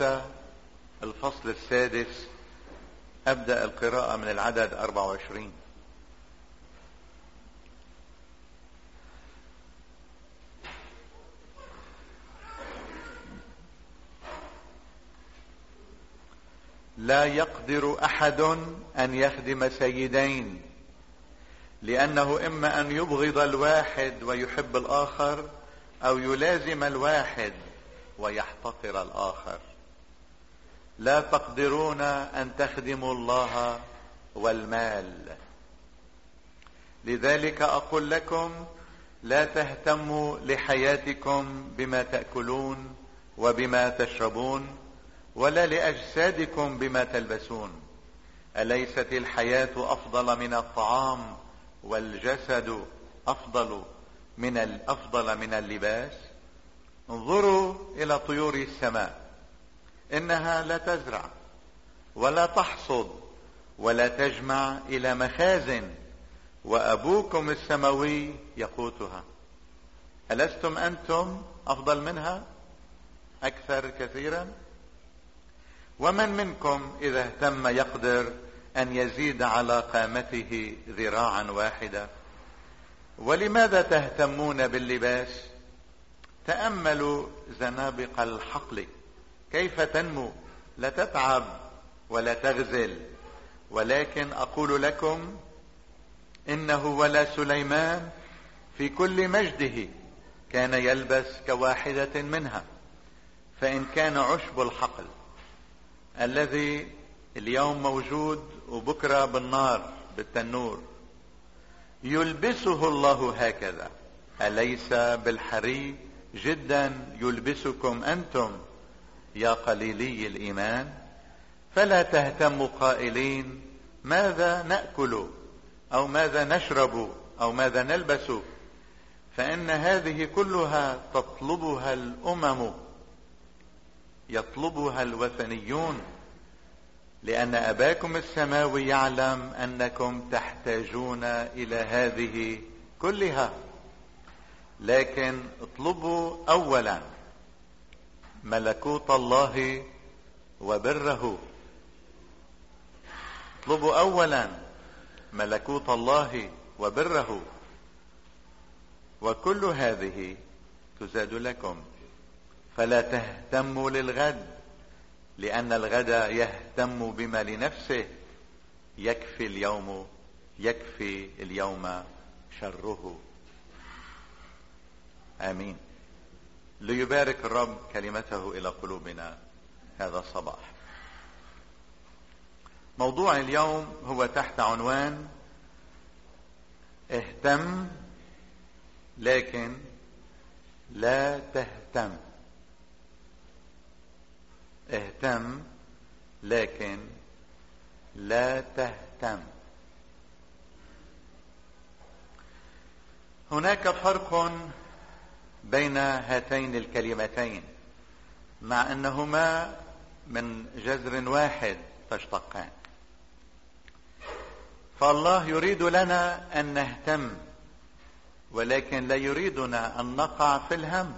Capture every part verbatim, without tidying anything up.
متى الفصل السادس. أبدأ القراءة من العدد أربعة وعشرين. لا يقدر أحد أن يخدم سيدين، لأنه إما أن يبغض الواحد ويحب الآخر، أو يلازم الواحد ويحتقر الآخر. لا تقدرون أن تخدموا الله والمال. لذلك أقول لكم: لا تهتموا لحياتكم بما تأكلون وبما تشربون، ولا لأجسادكم بما تلبسون. أليست الحياة أفضل من الطعام، والجسد أفضل من الأفضل من اللباس؟ انظروا إلى طيور السماء، إنها لا تزرع ولا تحصد ولا تجمع إلى مخازن، وأبوكم السماوي يقوتها. ألستم أنتم أفضل منها أكثر كثيرا؟ ومن منكم إذا اهتم يقدر أن يزيد على قامته ذراعا واحدة؟ ولماذا تهتمون باللباس؟ تأملوا زنابق الحقل كيف تنمو، لا تتعب ولا تغزل. ولكن أقول لكم إنه ولا سليمان في كل مجده كان يلبس كواحدة منها. فإن كان عشب الحقل الذي اليوم موجود وبكرة بالنار بالتنور يلبسه الله هكذا، أليس بالحري جدا يلبسكم أنتم يا قليلي الإيمان؟ فلا تهتموا قائلين: ماذا نأكل، أو ماذا نشرب، أو ماذا نلبس؟ فإن هذه كلها تطلبها الأمم، يطلبها الوثنيون، لأن أباكم السماوي يعلم أنكم تحتاجون إلى هذه كلها. لكن اطلبوا أولا ملكوت الله وبره. اطلبوا أولا ملكوت الله وبره، وكل هذه تزاد لكم. فلا تهتموا للغد، لأن الغد يهتم بما لنفسه. يكفي اليوم يكفي اليوم شره. آمين. ليبارك الرب كلمته إلى قلوبنا هذا الصباح. موضوع اليوم هو تحت عنوان: اهتم لكن لا تهتم. اهتم لكن لا تهتم. هناك فرق بين هاتين الكلمتين، مع انهما من جذر واحد تشتقان. فالله يريد لنا ان نهتم، ولكن لا يريدنا ان نقع في الهم.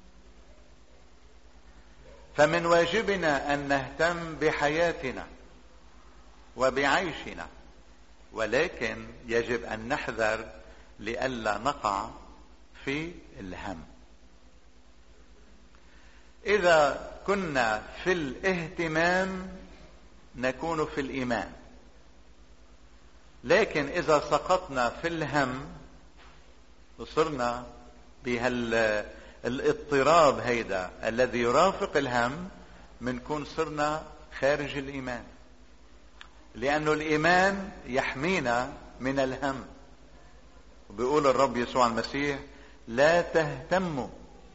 فمن واجبنا ان نهتم بحياتنا وبعيشنا، ولكن يجب ان نحذر لئلا نقع في الهم. اذا كنا في الاهتمام نكون في الايمان، لكن اذا سقطنا في الهم وصرنا بهالاضطراب هيدا الذي يرافق الهم، منكون صرنا خارج الايمان، لانه الايمان يحمينا من الهم. وبيقول الرب يسوع المسيح: لا تهتموا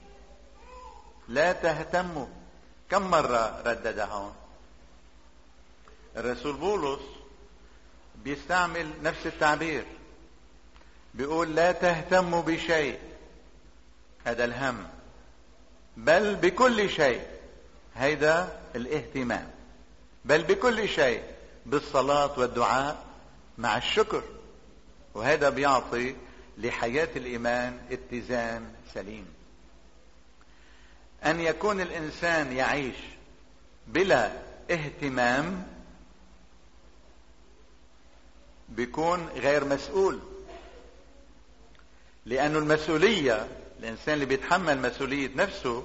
لا تهتموا. كم مرة رددها هون؟ الرسول بولس بيستعمل نفس التعبير، بيقول: لا تهتموا بشيء، هذا الهم، بل بكل شيء، هيدا الاهتمام، بل بكل شيء بالصلاة والدعاء مع الشكر. وهذا بيعطي لحياة الإيمان اتزان سليم. أن يكون الإنسان يعيش بلا اهتمام بيكون غير مسؤول. لأنه المسؤولية، الإنسان اللي بيتحمل مسؤولية نفسه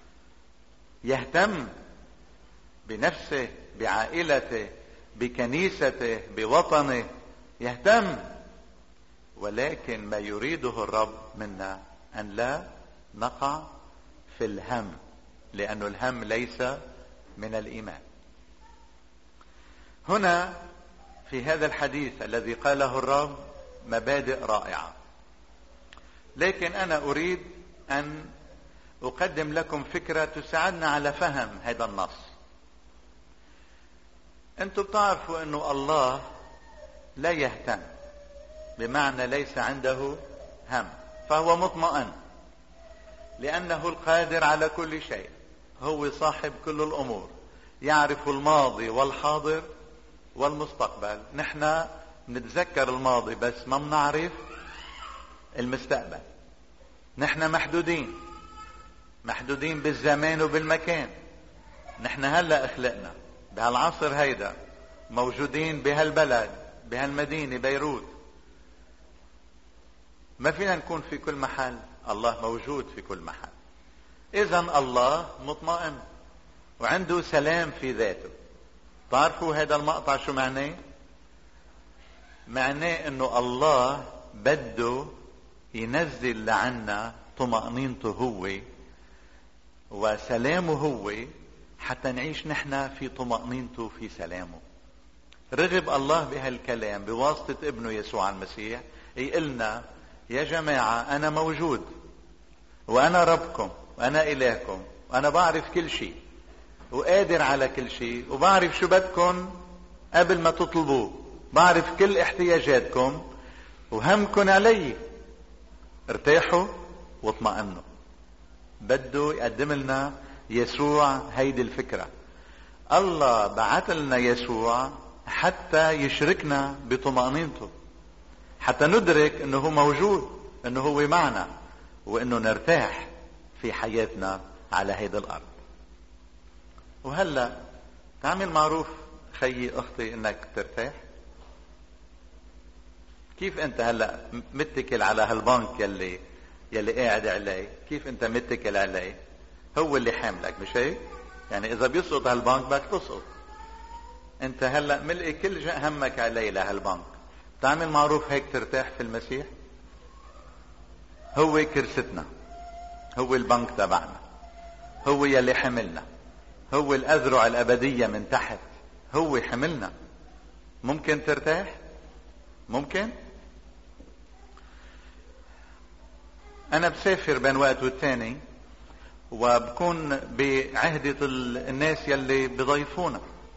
يهتم بنفسه، بعائلته، بكنيسته، بوطنه، يهتم. ولكن ما يريده الرب منا أن لا نقع في الهم، لأن الهم ليس من الإيمان. هنا في هذا الحديث الذي قاله الرب مبادئ رائعة، لكن أنا أريد أن أقدم لكم فكرة تساعدنا على فهم هذا النص. أنتم بتعرفوا أنه الله لا يهتم، بمعنى ليس عنده هم، فهو مطمئن لأنه القادر على كل شيء، هو صاحب كل الأمور، يعرف الماضي والحاضر والمستقبل. نحن نتذكر الماضي بس ما بنعرف المستقبل. نحن محدودين محدودين بالزمان وبالمكان. نحن هلأ اخلقنا بهالعصر هيدا، موجودين بهالبلد، بهالمدينة بيروت. ما فينا نكون في كل محل، الله موجود في كل محل. إذن الله مطمئن وعنده سلام في ذاته. تعرفوا هذا المقطع شو معناه؟ معناه انه الله بده ينزل لعنا طمأنينته هو وسلامه هو، حتى نعيش نحن في طمأنينته في سلامه. رغب الله بهالكلام بواسطة ابنه يسوع المسيح يقلنا يا جماعة أنا موجود، وأنا ربكم، وأنا إلهكم، وأنا بعرف كل شيء وقادر على كل شيء، وبعرف شو بدكم قبل ما تطلبوه، بعرف كل احتياجاتكم وهمكم علي. ارتاحوا واطمئنوا. بده يقدم لنا يسوع هيدي الفكرة. الله بعث لنا يسوع حتى يشركنا بطمأنينته، حتى ندرك انه هو موجود، انه هو معنا، وانه نرتاح في حياتنا على هيدا الارض. وهلا تعمل معروف خيي اختي انك ترتاح. كيف انت هلا متكل على هالبنك يلي يلي قاعد عليه؟ كيف انت متكل عليه؟ هو اللي حاملك، مش هيك؟ يعني اذا بيسقط هالبنك بدك تسقط. انت هلا ملقي كل همك عليه لهالبنك. تعمل معروف هيك ترتاح في المسيح. هو كرستنا، هو البنك تبعنا، هو يلي حملنا، هو الأذرع الأبدية من تحت، هو حملنا. ممكن ترتاح؟ ممكن؟ أنا بسافر بين وقت والتاني وبكون بعهدة الناس يلي بضيفونا.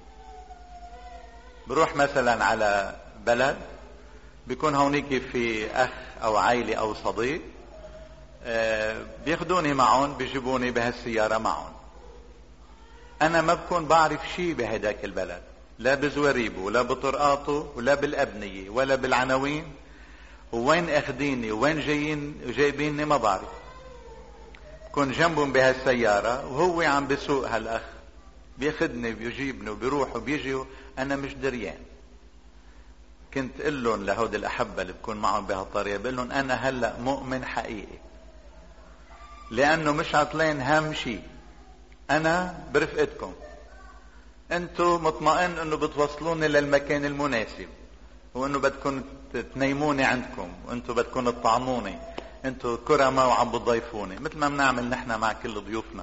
بروح مثلا على بلد، بيكون هونيك في أخ أو عائلة أو صديق، بياخدوني معهم، بيجيبوني بهالسيارة معهم. أنا ما بكون بعرف شيء بهداك البلد، لا بزواريبه ولا بطرقاته ولا بالأبنية ولا بالعناوين، وين أخديني وين جايين جايبيني ما بعرف. كون جنبهم بهالسيارة وهو عم بسوق هالأخ، بياخدني بيجيبني وبيروح وبيجي، أنا مش دريان. كنت قل لهم لهود الأحبة اللي بكون معهم بهالطريقة، بقول لهم أنا هلأ مؤمن حقيقي، لأنه مش عطلين هم شيء. أنا برفقتكم، أنتوا مطمئن أنه بتوصلوني للمكان المناسب، وأنه بدكم تنيموني عندكم، وأنتوا بدكم تطعموني، أنتوا كرماء وعم بتضيفوني، مثل ما بنعمل نحن مع كل ضيوفنا.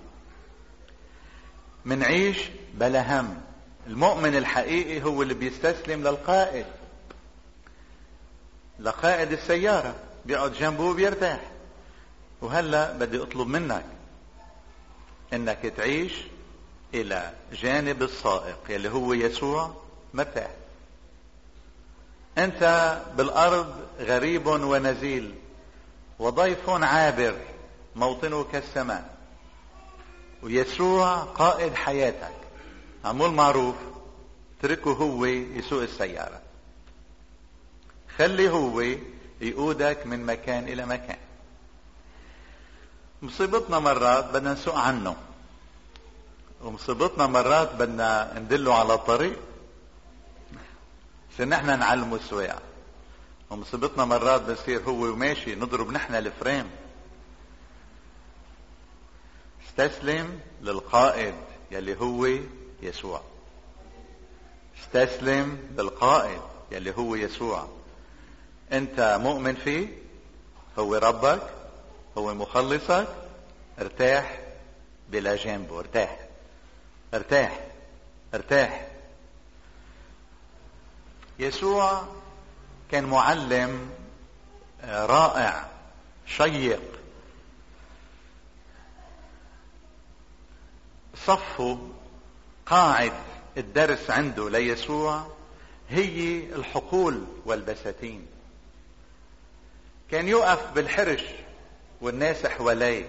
منعيش بلا هم. المؤمن الحقيقي هو اللي بيستسلم للقائد، لقائد السيارة، بيقعد جنبه وبيرتاح. وهلأ بدي اطلب منك انك تعيش الى جانب السائق يلي هو يسوع مرتاح. انت بالارض غريب ونزيل وضيف عابر، موطنه كالسماء، ويسوع قائد حياتك. عمول معروف، اتركه هو يسوق السيارة، خلي هو يقودك من مكان الى مكان. مصيبتنا مرات بدنا نسوق عنه، ومصيبتنا مرات بدنا ندله على الطريق عشان نحن نعلمه السواقة، ومصيبتنا مرات بصير هو وماشي نضرب نحن الفريم. استسلم للقائد يلي هو يسوع، استسلم للقائد يلي هو يسوع. انت مؤمن فيه، هو ربك، هو مخلصك، ارتاح بلا جنبه، ارتاح ارتاح ارتاح. يسوع كان معلم رائع شيق. صفوا قاعد الدرس عنده ليسوع هي الحقول والبساتين. كان يقف بالحرش والناس حواليه.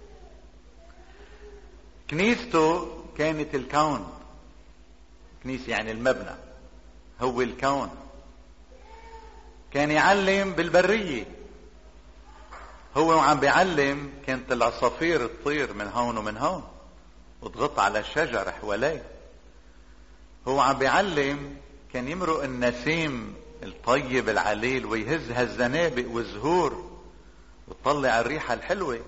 كنيسته كانت الكون، كنيسة يعني المبنى هو الكون. كان يعلم بالبرية، هو وعم بيعلم كانت العصافير تطير من هون ومن هون وتغط على الشجر حواليه. هو عم بيعلم كان يمرق النسيم الطيب العليل ويهز هالزنابق والزهور وتطلع الريحة الحلوة.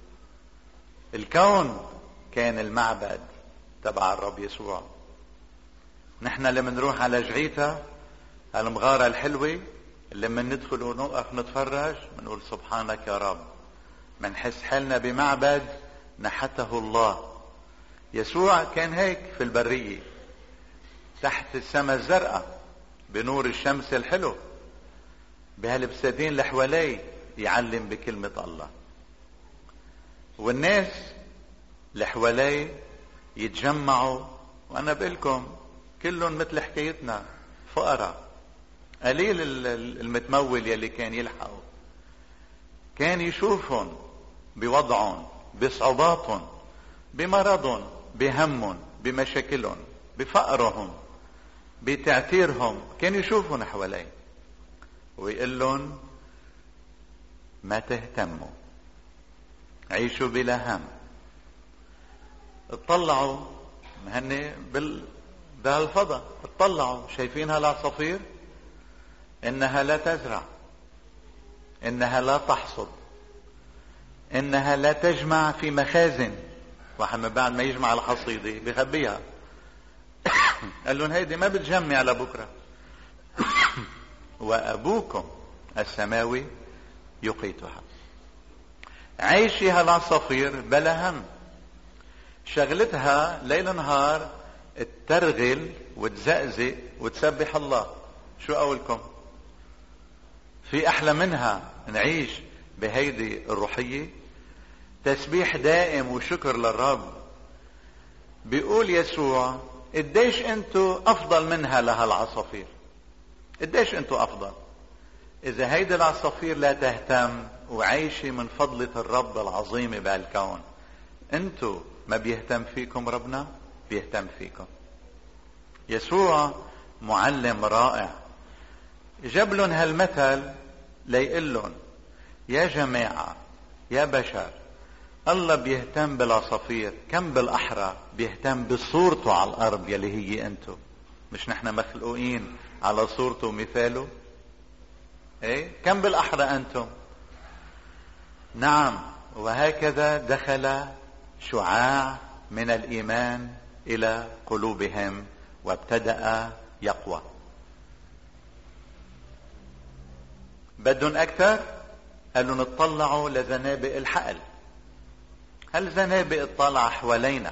الكون كان المعبد تبع الرب يسوع. نحن لما نروح على جعيتا هالمغارة الحلوة اللي من ندخل ونوقف نتفرج منقول سبحانك يا رب، منحس حالنا بمعبد نحته الله. يسوع كان هيك في البرية تحت السماء الزرقاء بنور الشمس الحلو بهالبساتين اللي حواليه يعلم بكلمة الله، والناس اللي حواليه يتجمعوا. وانا بقلكم كلهم مثل حكايتنا فقراء، قليل المتمول يلي كان يلحقوا. كان يشوفهم بوضعهم بصعوباتهم بمرضهم بهمهم بمشاكلهم بفقرهم بتعتيرهم، كان يشوفهم حواليه ويقول لهم ما تهتموا، عيشوا بلا هم. اطلعوا هن بال بهالفضاء، اطلعوا شايفين هالعصافير انها لا تزرع، انها لا تحصد، انها لا تجمع في مخازن. واحد من بعد ما يجمع الحصيدة بيخبيها قال لهم هيدي ما بتجمع لبكرة وابوكم السماوي يقيتها. عيشي هالعصافير بلا هم، شغلتها ليل نهار ترغل وتزقزق وتسبح الله. شو قولكم؟ في احلى منها نعيش بهيدي الروحية؟ تسبيح دائم وشكر للرب. بيقول يسوع قديش انتو افضل منها لهالعصافير، قديش انتو افضل. اذا هيدي العصافير لا تهتم وعايشة من فضلة الرب العظيمة بهالكون، انتو ما بيهتم فيكم ربنا؟ بيهتم فيكم. يسوع معلم رائع جاب لهم هالمثل ليقول لهم يا جماعة يا بشر، الله بيهتم بالعصافير، كم بالاحرى بيهتم بصورته على الارض يلي هي انتو. مش نحن مخلوقين على صورته ومثاله؟ ايه كم بالاحرى انتم. نعم، وهكذا دخل شعاع من الايمان الى قلوبهم وابتدأ يقوى. بدهم اكثر؟ قالوا نطلعوا لزنابق الحقل. هل زنابق الطالعة حوالينا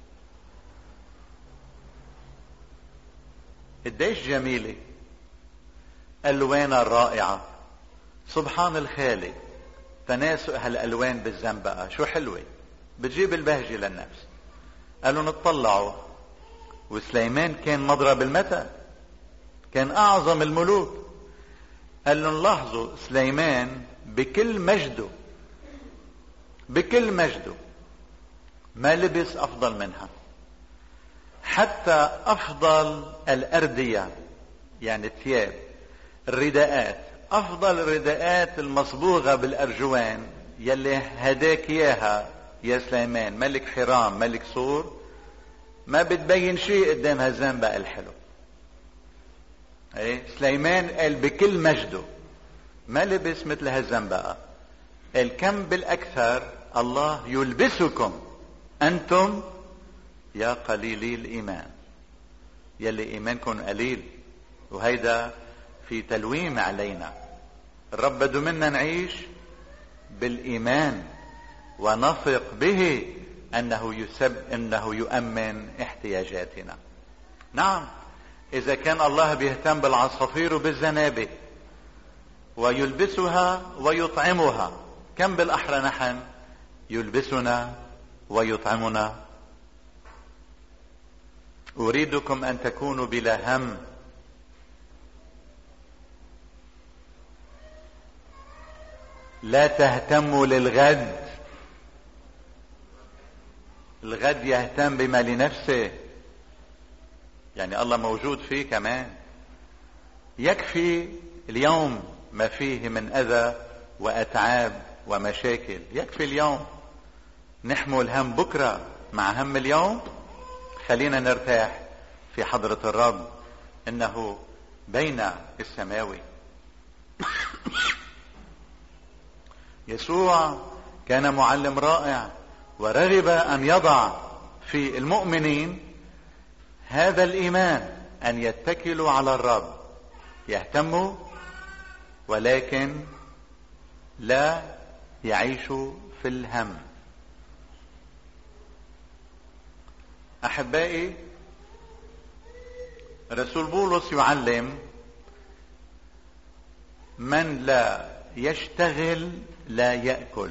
قديش جميلة، الوانها الرائعة، سبحان الخالق، تناسق هالالوان بالزنبقة شو حلوة، بتجيب البهجة للنفس. قالوا نطلعوا. وسليمان كان مضرب المثل، كان اعظم الملوك. قال لهم لاحظوا سليمان بكل مجده بكل مجده ما لبس افضل منها. حتى افضل الاردية يعني الثياب الرداءات، افضل الرداءات المصبوغة بالارجوان يلي هداك اياها يا سليمان ملك حرام ملك صور، ما بتبين شيء قدام هالزنبق الحلو. ايه سليمان قال بكل مجده ما لبس مثل هالزنبقة. قال كم بالاكثر الله يلبسكم انتم يا قليلي الايمان، يلي ايمانكم قليل. وهيدا في تلويم علينا. الرب بده منا نعيش بالايمان ونثق به انه يسب انه يؤمن احتياجاتنا. نعم اذا كان الله بيهتم بالعصافير وبالزنابق ويلبسها ويطعمها، كم بالاحرى نحن يلبسنا ويطعمنا. اريدكم ان تكونوا بلا هم. لا تهتموا للغد. الغد يهتم بما لنفسه. يعني الله موجود فيه كمان. يكفي اليوم ما فيه من اذى واتعاب ومشاكل، يكفي اليوم. نحمل هم بكرة مع هم اليوم. خلينا نرتاح في حضرة الرب انه بين السماوي. يسوع كان معلم رائع ورغب ان يضع في المؤمنين هذا الايمان، ان يتكلوا على الرب، يهتموا ولكن لا يعيشوا في الهم. احبائي، رسول بولس يعلم من لا يشتغل لا يأكل.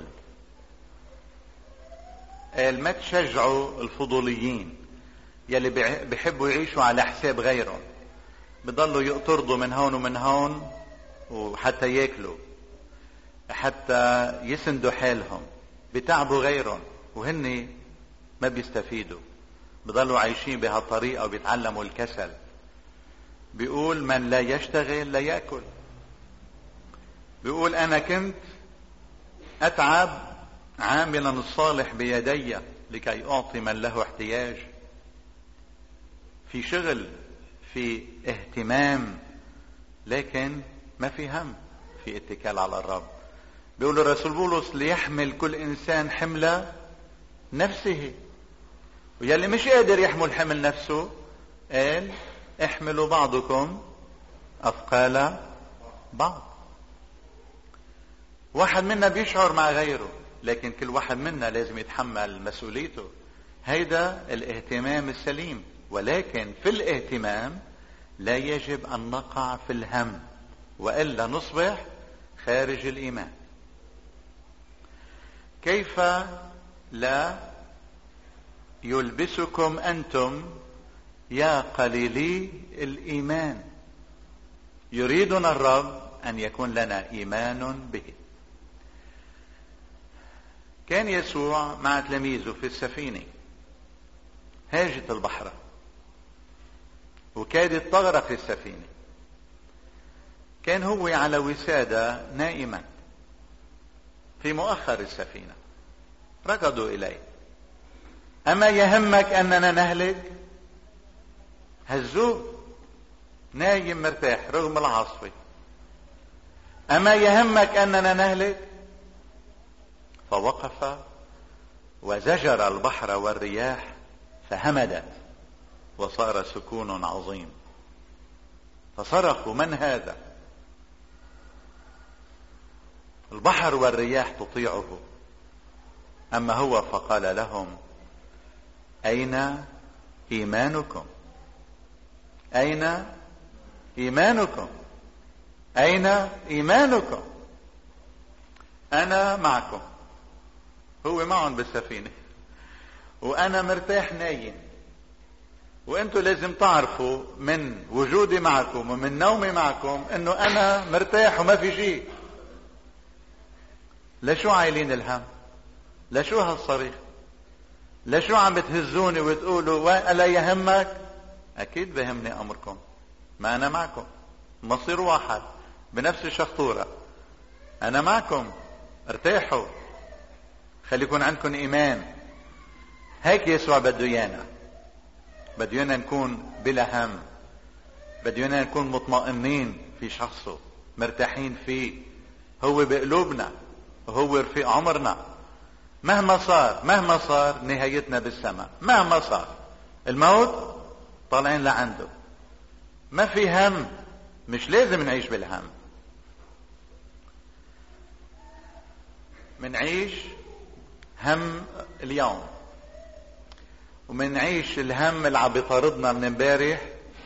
قال ما تشجعوا الفضوليين يلي بيحبوا يعيشوا على حساب غيرهم، بضلوا يقترضوا من هون ومن هون وحتى ياكلوا، حتى يسندوا حالهم، بتعبوا غيرهم وهن ما بيستفيدوا، بضلوا عايشين بهالطريقة وبيتعلموا الكسل. بيقول من لا يشتغل لا يأكل. بيقول انا كنت اتعب عاملا الصالح بيدي لكي اعطي من له احتياج. في شغل، في اهتمام، لكن ما في هم، في اتكال على الرب. بيقول الرسول بولس ليحمل كل انسان حمل نفسه. ويلي مش قادر يحمل حمل نفسه قال احملوا بعضكم اثقال بعض. واحد منا بيشعر مع غيره، لكن كل واحد منا لازم يتحمل مسؤوليته. هيدا الاهتمام السليم. ولكن في الاهتمام لا يجب ان نقع في الهم، والا نصبح خارج الايمان. كيف لا يلبسكم انتم يا قليلي الايمان. يريدنا الرب ان يكون لنا ايمان به. كان يسوع مع تلاميذه في السفينة، هاجت البحر وكادت تغرق السفينة. كان هو على وسادة نائما في مؤخر السفينة. ركضوا إليه، أما يهمك أننا نهلك؟ هزوه نايم مرتاح رغم العاصفة. أما يهمك أننا نهلك؟ فوقف وزجر البحر والرياح فهمدت وصار سكون عظيم. فصرخوا من هذا؟ البحر والرياح تطيعه. اما هو فقال لهم اين ايمانكم؟ اين ايمانكم؟ اين ايمانكم؟ انا معكم. هو معهم بالسفينة وانا مرتاح نايم، وانتوا لازم تعرفوا من وجودي معكم ومن نومي معكم انه انا مرتاح وما في شيء. لشو عايلين الهم؟ لشو هالصريخ؟ لشو عم بتهزوني وتقولوا ألا يهمك؟ اكيد بهمني امركم، ما انا معكم، مصير واحد بنفس الشخطورة. انا معكم، ارتاحوا، خلي يكون عندكم ايمان. هيك يسوع بده ايانا. بده ايانا نكون بلا هم، بده ايانا نكون مطمئنين في شخصه، مرتاحين فيه. هو بقلوبنا وهو رفيق عمرنا. مهما صار مهما صار نهايتنا بالسماء. مهما صار الموت طالعين لعنده. ما في هم، مش لازم نعيش بالهم. منعيش هم اليوم، ومنعيش الهم اللي عم بيطاردنا من امبارح،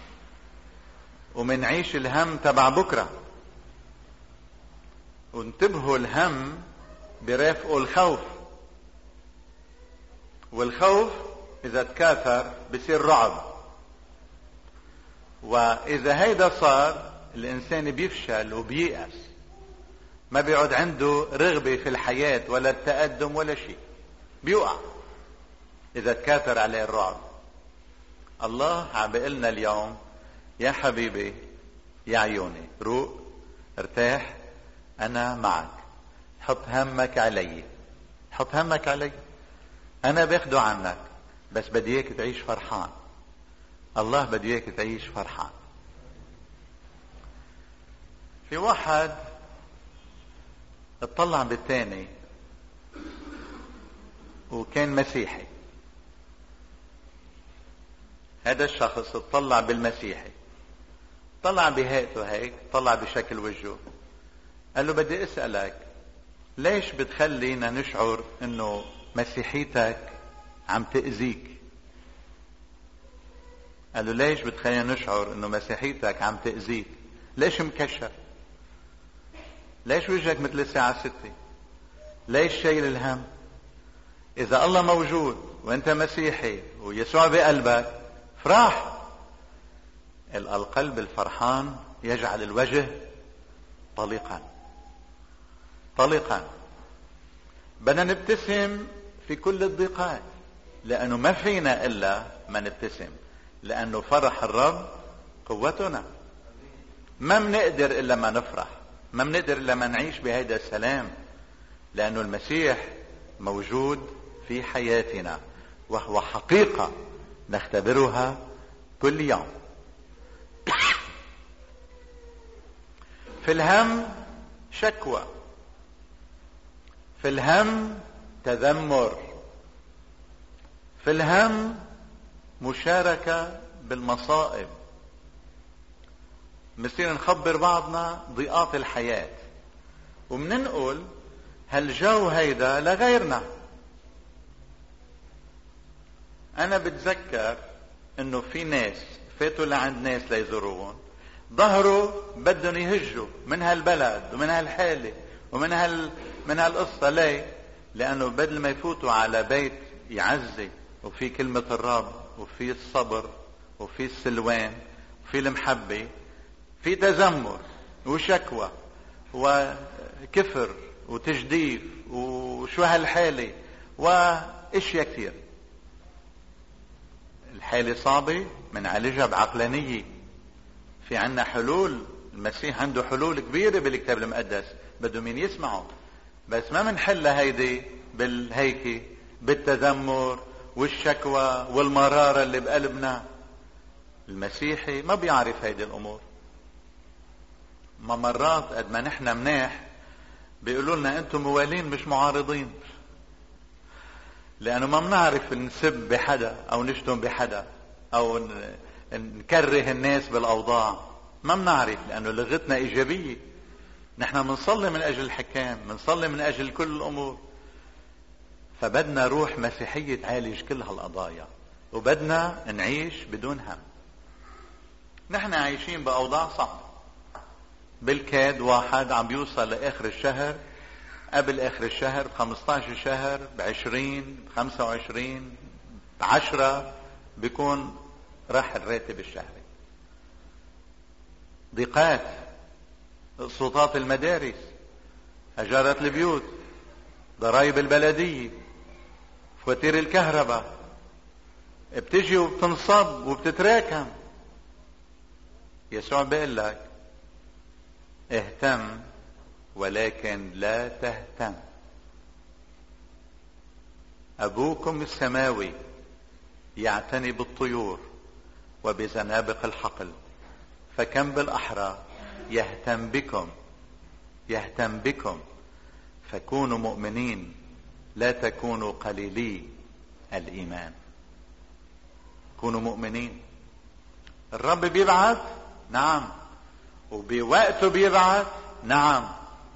ومنعيش الهم تبع بكره. وانتبهوا، الهم برافقه الخوف، والخوف اذا تكاثر بصير رعب. واذا هيدا صار الانسان بيفشل وبييأس، ما بيعود عنده رغبة في الحياة ولا التقدم ولا شيء، بيوقع اذا تكاثر عليه الرعب. الله عم بيقلنا اليوم يا حبيبي يا عيوني روق ارتاح، انا معك، حط همك علي، حط همك علي، انا باخده عنك، بس بدي اياك تعيش فرحان. الله بدي اياك تعيش فرحان. في واحد اطلع بالتاني وكان مسيحي. هذا الشخص اطلع بالمسيحي، طلع بهيئته هيك، طلع بشكل وجهه، قال له بدي اسألك ليش بتخلينا نشعر انه مسيحيتك عم تأذيك؟ قال له ليش بتخلينا نشعر انه مسيحيتك عم تأذيك؟ ليش مكشر؟ ليش وجهك مثل الساعة ستة؟ ليش شايل الهم؟ اذا الله موجود وانت مسيحي ويسوع بقلبك فرح. القلب الفرحان يجعل الوجه طليقا طليقا. بدنا نبتسم في كل الضيقات، لانه ما فينا الا ما نبتسم، لانه فرح الرب قوتنا. ما منقدر الا ما نفرح، ما منقدر الا ما نعيش بهذا السلام، لانه المسيح موجود في حياتنا، وهو حقيقة نختبرها كل يوم. في الهم شكوى، في الهم تذمر، في الهم مشاركة بالمصائب. بنصير نخبر بعضنا ضيقات الحياة، ومننقل هالجو هيدا لغيرنا. انا بتذكر انه في ناس فاتوا لعند ناس ليزوروهم، ظهروا بدهم يهجوا من هالبلد ومن هالحالة ومن هال من هالقصة. ليه؟ لانه بدل ما يفوتوا على بيت يعزي وفي كلمة الرب وفي الصبر وفي السلوان وفي المحبة، في تذمر وشكوى وكفر وتجديف وشو هالحالة واشياء كثير. الحالة صعبة منعالجها بعقلانية. في عنا حلول، المسيح عنده حلول كبيرة بالكتاب المقدس، بدهم مين يسمعوا، بس ما منحلها هيدي بالهيك بالتذمر والشكوى والمرارة اللي بقلبنا. المسيحي ما بيعرف هيدي الامور. ما مرات قد ما نحن مناح بيقولوا لنا انتم موالين مش معارضين، لانه ما بنعرف نسب بحدا او نشتم بحدا او نكره الناس بالاوضاع. ما بنعرف، لانه لغتنا ايجابية. نحن بنصلي من اجل الحكام، بنصلي من اجل كل الامور. فبدنا روح مسيحية تعالج كل هالقضايا، وبدنا نعيش بدون هم. نحن عايشين باوضاع صعبة. بالكاد واحد عم بيوصل لاخر الشهر، قبل اخر الشهر بخمسة عشر شهر، بعشرين، بخمسة وعشرين، بعشرة بيكون راح الراتب الشهري. ضيقات، سلطات المدارس، اجارات البيوت، ضرائب البلدية، فواتير الكهرباء، بتجي وبتنصب وبتتراكم. يسوع بيقول لك اهتم ولكن لا تهتم. أبوكم السماوي يعتني بالطيور وبزنابق الحقل، فكم بالأحرى يهتم بكم يهتم بكم فكونوا مؤمنين، لا تكونوا قليلي الإيمان. كونوا مؤمنين. الرب بيبعث، نعم، وبوقته بيبعث، نعم.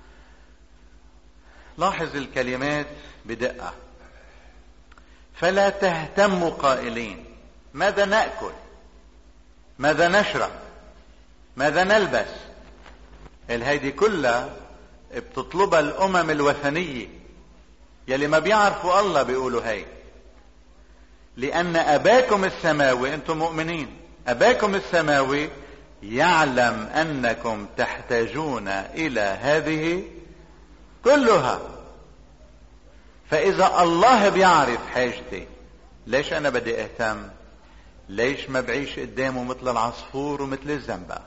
لاحظ الكلمات بدقة. فلا تهتموا قائلين ماذا نأكل، ماذا نشرب، ماذا نلبس. الهيدي كلها بتطلبها الأمم الوثنية يلي ما بيعرفوا الله، بيقولوا هي لأن أباكم السماوي، أنتم مؤمنين، أباكم السماوي يعلم أنكم تحتاجون إلى هذه كلها. فإذا الله بيعرف حاجتي، ليش أنا بدي أهتم؟ ليش ما بعيش قدامه مثل العصفور ومثل الزنبق؟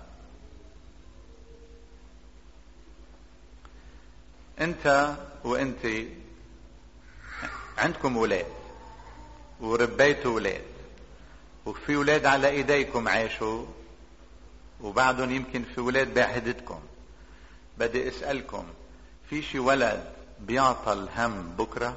أنت وأنت عندكم ولاد وربيتوا ولاد، وفي ولاد على ايديكم عاشوا، وبعدهم يمكن في ولاد بعهدتكم. بدي اسألكم، في شي ولد بيعطى الهم بكرة؟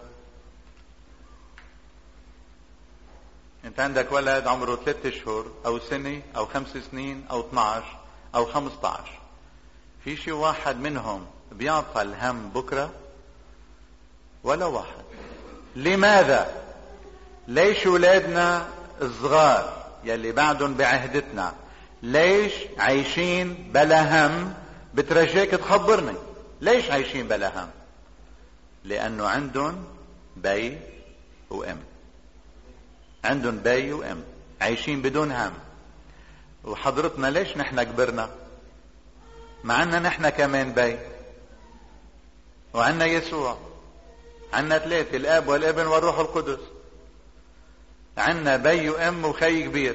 انت عندك ولد عمره ثلاثة اشهر او سنة او خمس سنين او اثناش او خمسطعش، في شي واحد منهم بيعطى الهم بكرة؟ ولا واحد. لماذا؟ ليش ولادنا الصغار يلي بعدهم بعهدتنا ليش عايشين بلا هم؟ بترجاك تخبرني ليش عايشين بلا هم؟ لانه عندهم بي وام، عندهم بي وام عايشين بدون هم. وحضرتنا ليش نحن كبرنا معنا نحن كمان بي، وعنا يسوع، عنا ثلاثة، الاب والابن والروح القدس، عنا بي وام وخي كبير.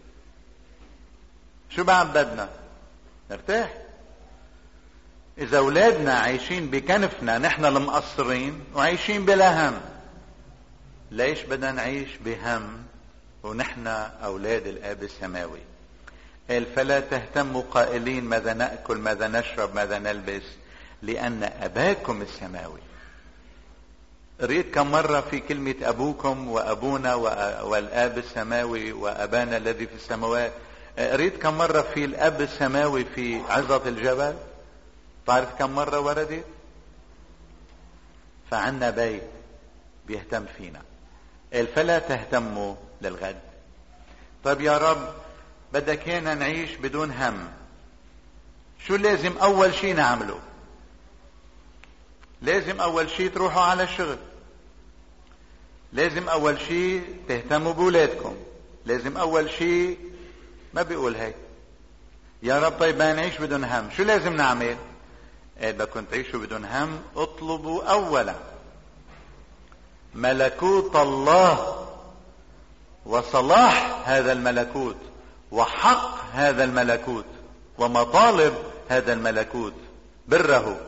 شو بعد بدنا؟ نرتاح. اذا اولادنا عايشين بكنفنا نحن المقصرين وعايشين بلا هم، ليش بدنا نعيش بهم ونحن اولاد الاب السماوي؟ قال فلا تهتموا قائلين ماذا نأكل، ماذا نشرب، ماذا نلبس، لان اباكم السماوي. قريت كم مرة في كلمة أبوكم وأبونا والآب السماوي وأبانا الذي في السماوات؟ قريت كم مرة في الأب السماوي في عظة الجبل؟ تعرف كم مرة وردت؟ فعنا بيت بيهتم فينا. قال فلا تهتموا للغد. طيب يا رب بدك هنا نعيش بدون هم، شو لازم أول شي نعمله؟ لازم اول شيء تروحوا على الشغل، لازم اول شيء تهتموا بولادكم، لازم اول شيء. ما بيقول هيك يا رب. طيب ما نعيش بدون هم، شو لازم نعمل؟ قال بدكم تعيشوا بدون هم اطلبوا اولا ملكوت الله وصلاح هذا الملكوت وحق هذا الملكوت ومطالب هذا الملكوت، بره.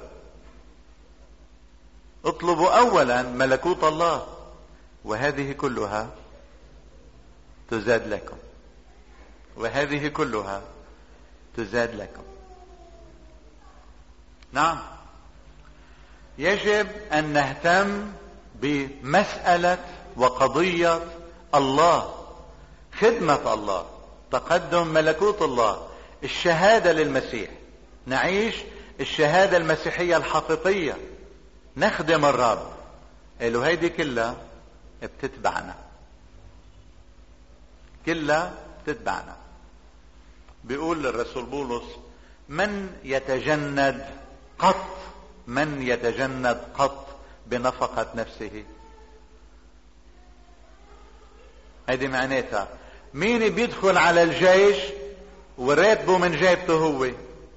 اطلبوا اولا ملكوت الله وهذه كلها تزاد لكم، وهذه كلها تزاد لكم. نعم، يجب ان نهتم بمسألة وقضية الله، خدمة الله، تقدم ملكوت الله، الشهادة للمسيح، نعيش الشهادة المسيحية الحقيقية، نخدم الرب. قالوا هيدي كلها بتتبعنا، كلها بتتبعنا. بيقول الرسول بولس من يتجند قط من يتجند قط بنفقة نفسه. هيدي معناتها مين بيدخل على الجيش وراتبه من جيبته هو؟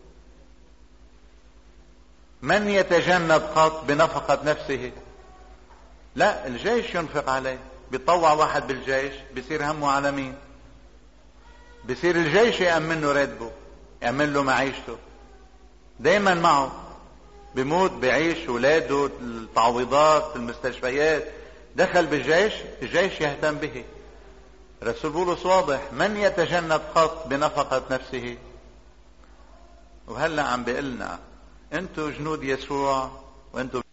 من يتجند قط بنفقة نفسه؟ لا، الجيش ينفق عليه. بيطوع واحد بالجيش بيصير همه على مين؟ بيصير الجيش يأمن له راتبه، يأمن له معيشته، دايما معه. بيموت بيعيش ولاده، التعويضات، المستشفيات، دخل بالجيش، الجيش يهتم به. رسول بولس واضح، من يتجند قط بنفقة نفسه. وهلأ عم بيقلنا انتوا جنود يسوع وانتوا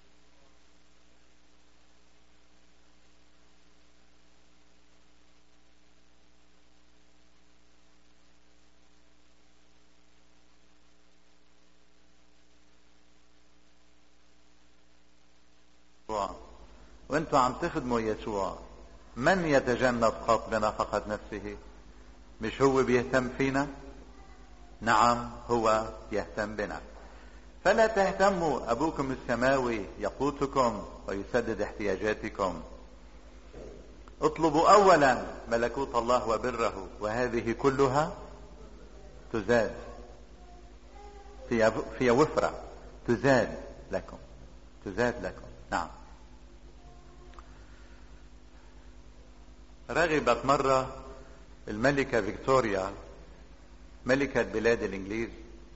وانتوا عم تخدموا يسوع. من يتجند قط بنفقة نفسه؟ مش هو بيهتم فينا؟ نعم هو يهتم بنا. فلا تهتموا، أبوكم السماوي يقوتكم ويسدد احتياجاتكم. اطلبوا أولا ملكوت الله وبره وهذه كلها تزاد. في في وفرة تزاد لكم، تزاد لكم. نعم. رغبت مرة الملكة فيكتوريا ملكة بلاد الإنجليز،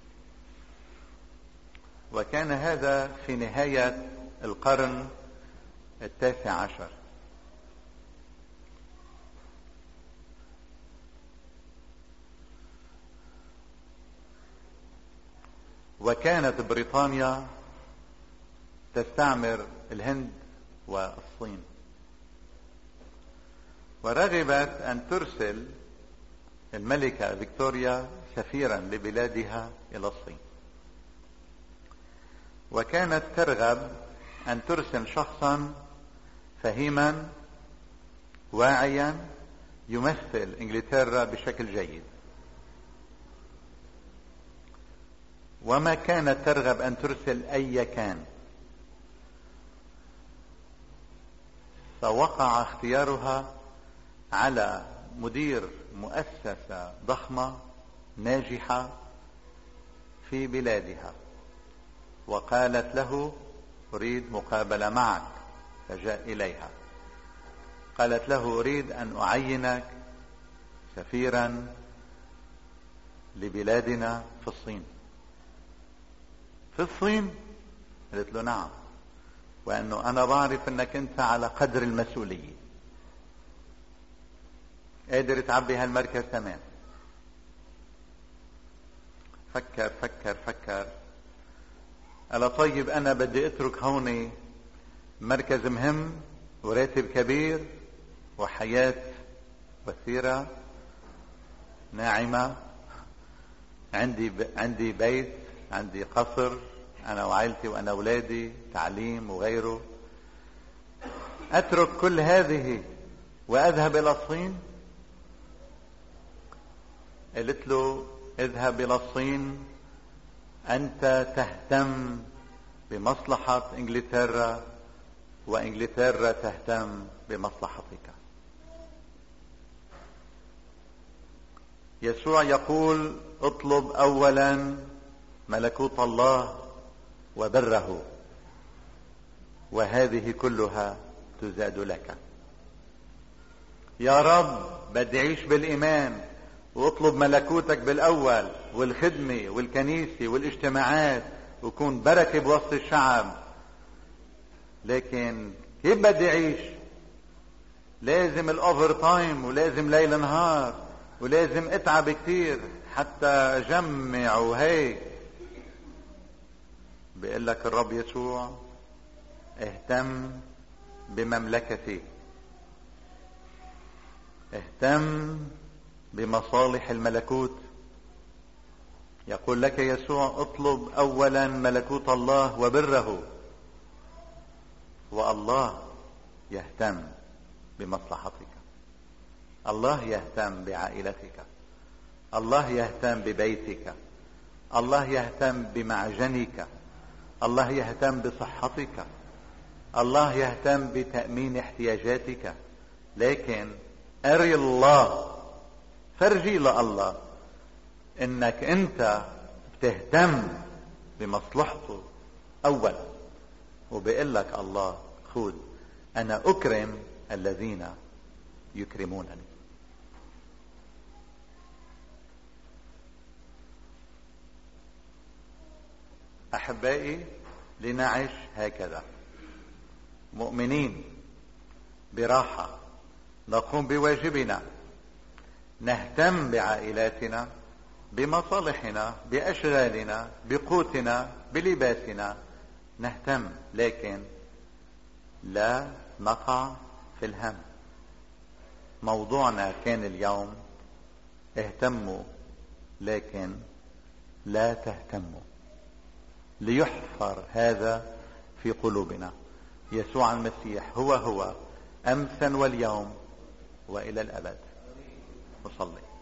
وكان هذا في نهاية القرن التاسع عشر. وكانت بريطانيا تستعمر الهند والصين، ورغبت أن ترسل الملكة فيكتوريا سفيرا لبلادها إلى الصين، وكانت ترغب أن ترسل شخصا فهيما واعيا يمثل إنجلترا بشكل جيد. وما كانت ترغب أن ترسل أي كان، فوقع اختيارها على مدير مؤسسة ضخمة ناجحة في بلادها، وقالت له أريد مقابلة معك. فجاء إليها قالت له أريد أن أعينك سفيرا لبلادنا في الصين. في الصين؟ قالت له نعم، وأنه أنا بعرف أنك أنت على قدر المسؤولية، قادر تعبي هالمركز تمام. فكر فكر فكر قال طيب أنا بدي أترك هوني مركز مهم وراتب كبير وحياة وثيرة ناعمة، عندي ب... عندي بيت، عندي قصر أنا وعائلتي وأنا أولادي، تعليم وغيره، أترك كل هذه وأذهب إلى الصين؟ قلت له اذهب إلى الصين، أنت تهتم بمصلحة إنجلترا وإنجلترا تهتم بمصلحتك. يسوع يقول اطلب أولا ملكوت الله وبره وهذه كلها تزاد لك. يا رب بدي أعيش بالإيمان واطلب ملكوتك بالأول، والخدمة والكنيسة والاجتماعات، وكون بركة بوسط الشعب. لكن كيف بدي أعيش؟ لازم الأوفر تايم، ولازم ليل نهار، ولازم اتعب كتير حتى اجمع وهيك. بيقول لك الرب يسوع اهتم بمملكتي، اهتم بمصالح الملكوت. يقول لك يسوع اطلب اولا ملكوت الله وبره، والله يهتم بمصلحتك، الله يهتم بعائلتك، الله يهتم ببيتك، الله يهتم بمعجنك، الله يهتم بصحتك، الله يهتم بتأمين احتياجاتك. لكن اري الله، فرجي لله انك انت بتهتم بمصلحته اولا. وبيقول لك الله خذ انا اكرم الذين يكرمونني. احبائي، لنعيش هكذا مؤمنين براحة، نقوم بواجبنا نهتم بعائلاتنا، بمصالحنا، بأشغالنا، بقوتنا، بلباسنا، نهتم، لكن لا نقع في الهم. موضوعنا كان اليوم اهتموا لكن لا تهتموا، ليحفر هذا في قلوبنا. يسوع المسيح هو هو أمسا واليوم وإلى الأبد. نصلي.